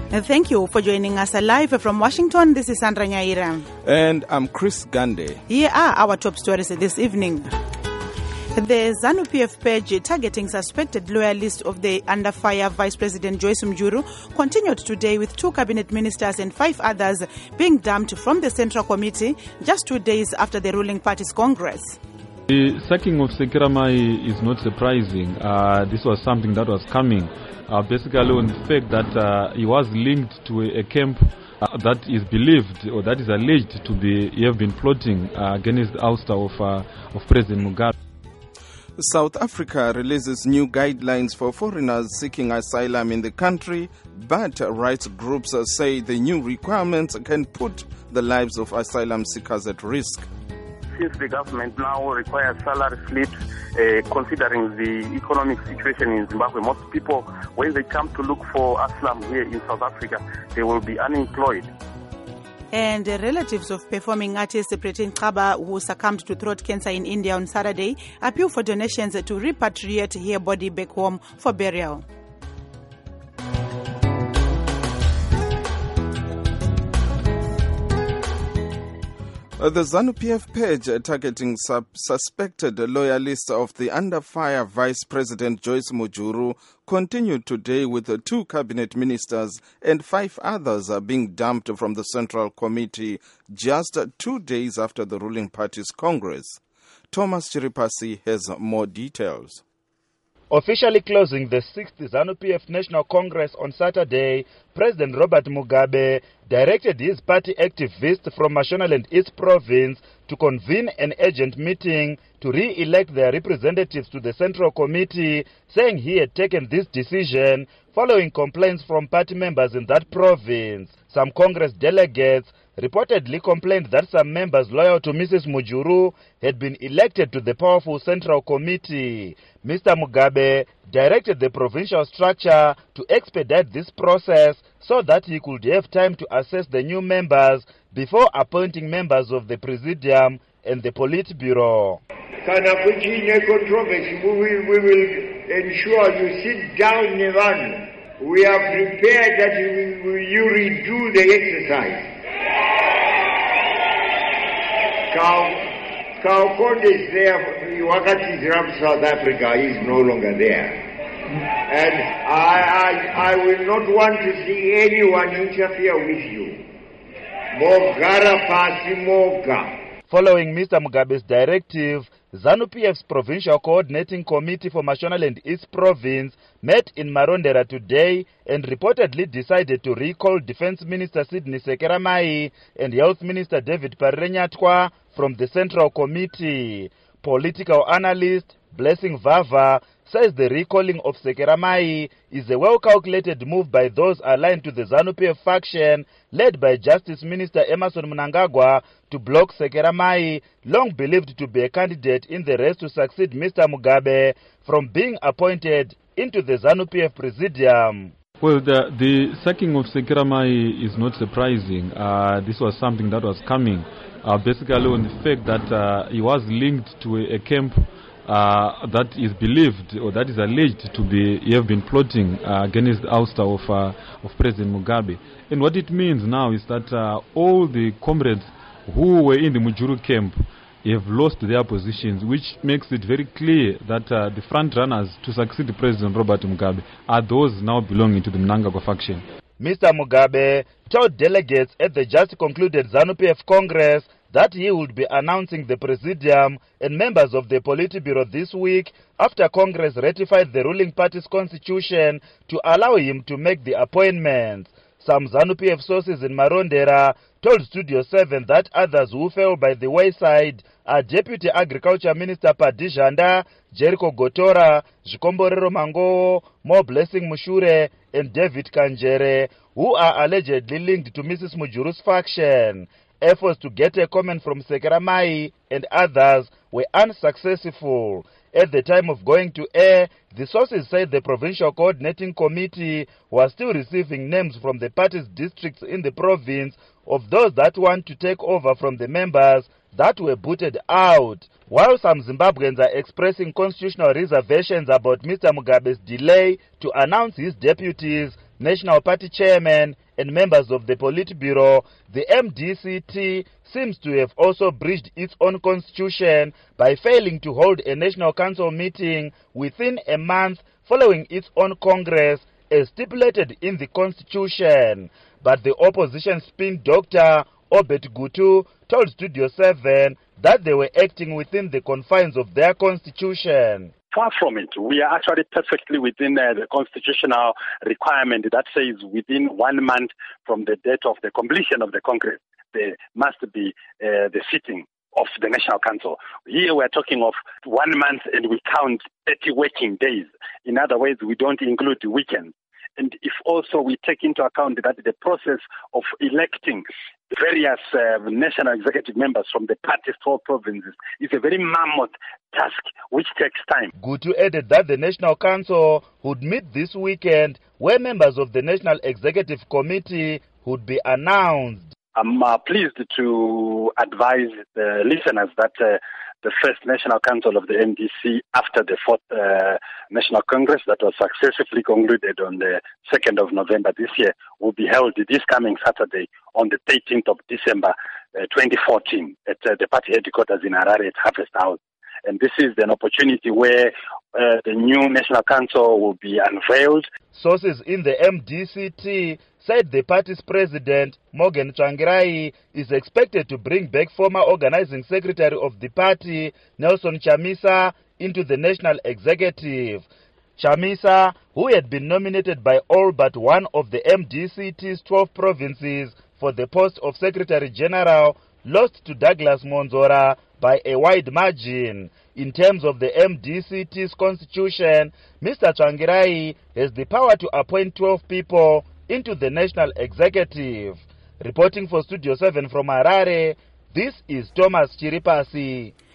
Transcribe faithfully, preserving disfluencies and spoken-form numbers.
Uh, Thank you for joining us live from Washington. This is Sandra Nyaira. And I'm Chris Gande. Here are our top stories this evening. The ZANU-P F page targeting suspected loyalists of the under fire Vice President Joyce Mujuru continued today with two cabinet ministers and five others being dumped from the Central Committee just two days after the ruling party's Congress. The sacking of Sekera Mai is not surprising. Uh, this was something that was coming, uh, basically on the fact that uh, he was linked to a, a camp uh, that is believed or that is alleged to be have been plotting uh, against the ouster of, uh, of President Mugabe. South Africa releases new guidelines for foreigners seeking asylum in the country, but rights groups say the new requirements can put the lives of asylum seekers at risk. Since the government now requires salary slips, uh, considering the economic situation in Zimbabwe, most people, when they come to look for asylum here in South Africa, they will be unemployed. And uh, relatives of performing artist Preeti Xaba, who succumbed to throat cancer in India on Saturday, appeal for donations to repatriate her body back home for burial. Uh, the ZANU-P F page uh, targeting sub- suspected loyalists of the under fire Vice President Joyce Mujuru continued today with uh, two cabinet ministers and five others are being dumped from the Central Committee just uh, two days after the ruling party's Congress. Thomas Chiripasi has more details. Officially closing the sixth ZANU-P F National Congress on Saturday, President Robert Mugabe directed his party activists from Mashonaland East Province to convene an urgent meeting to re-elect their representatives to the Central Committee, saying he had taken this decision following complaints from party members in that province. Some Congress delegates reportedly complained that some members loyal to Missus Mujuru had been elected to the powerful Central Committee. Mister Mugabe directed the provincial structure to expedite this process so that he could have time to assess the new members before appointing members of the Presidium and the Politburo. Controversy, we will, we will ensure you sit down, Nevan. We are prepared that you, you redo the exercise. Kaukonde is there, Wakati Ram South Africa is no longer there. And I, I, I will not want to see anyone interfere with you. Mogara pasi moga. Following Mister Mugabe's directive, ZANU-P F's Provincial Coordinating Committee for Mashonaland East Province met in Marondera today and reportedly decided to recall Defense Minister Sidney Sekera Mai and Health Minister David Parrenyatwa from the Central Committee. Political analyst Blessing Vava says the recalling of Sekera Mai is a well-calculated move by those aligned to the ZANU-P F faction led by Justice Minister Emmerson Mnangagwa to block Sekera Mai, long believed to be a candidate in the race to succeed Mister Mugabe, from being appointed into the ZANU-P F Presidium. Well, the, the sacking of Sekera Mai is not surprising. Uh, this was something that was coming, uh, basically on the fact that uh, he was linked to a, a camp Uh, that is believed or that is alleged to be have been plotting uh, against the ouster of uh, of President Mugabe. And what it means now is that uh, all the comrades who were in the Mujuru camp have lost their positions, which makes it very clear that uh, the front runners to succeed President Robert Mugabe are those now belonging to the Mnangagwa faction. Mister Mugabe told delegates at the just concluded ZANU-P F Congress that he would be announcing the Presidium and members of the Politburo this week after Congress ratified the ruling party's constitution to allow him to make the appointments. Some ZANU-P F sources in Marondera told Studio seven that others who fell by the wayside are Deputy Agriculture Minister Padi Janda, Jericho Gotora, Jikomborero Mango, Mo Blessing Mushure, and David Kanjere, who are allegedly linked to Missus Mujuru's faction. Efforts to get a comment from Sekera Mai and others were unsuccessful. At the time of going to air, the sources said the Provincial Coordinating Committee was still receiving names from the party's districts in the province of those that want to take over from the members that were booted out. While some Zimbabweans are expressing constitutional reservations about Mister Mugabe's delay to announce his deputies, National Party chairman and members of the Politburo, the M D C T seems to have also breached its own constitution by failing to hold a National Council meeting within a month following its own Congress as stipulated in the constitution. But the opposition spin doctor Obed Gutu told Studio seven that they were acting within the confines of their constitution. Far from it. We are actually perfectly within uh, the constitutional requirement that says within one month from the date of the completion of the Congress, there must be uh, the sitting of the National Council. Here we are talking of one month and we count thirty working days. In other words, we don't include the weekends. And if also we take into account that the process of electing various uh, national executive members from the party's four provinces is a very mammoth task which takes time. Gutu added that the National Council would meet this weekend where members of the National Executive Committee would be announced. I'm uh, pleased to advise the listeners that uh, the first National Council of the N D C after the fourth uh, National Congress that was successfully concluded on the second of November this year will be held this coming Saturday on the thirteenth of December uh, twenty fourteen at uh, the party headquarters in Harare at Harvest House. And this is an opportunity where uh, the new National Council will be unveiled. Sources in the M D C T said the party's president, Morgan Tsvangirai, is expected to bring back former organizing secretary of the party, Nelson Chamisa, into the national executive. Chamisa, who had been nominated by all but one of the M D C T's twelve provinces for the post of Secretary General, lost to Douglas Monzora by a wide margin. In terms of the M D C T's constitution, Mister Tsvangirai has the power to appoint twelve people into the national executive. Reporting for Studio seven from Harare, this is Thomas Chiripasi.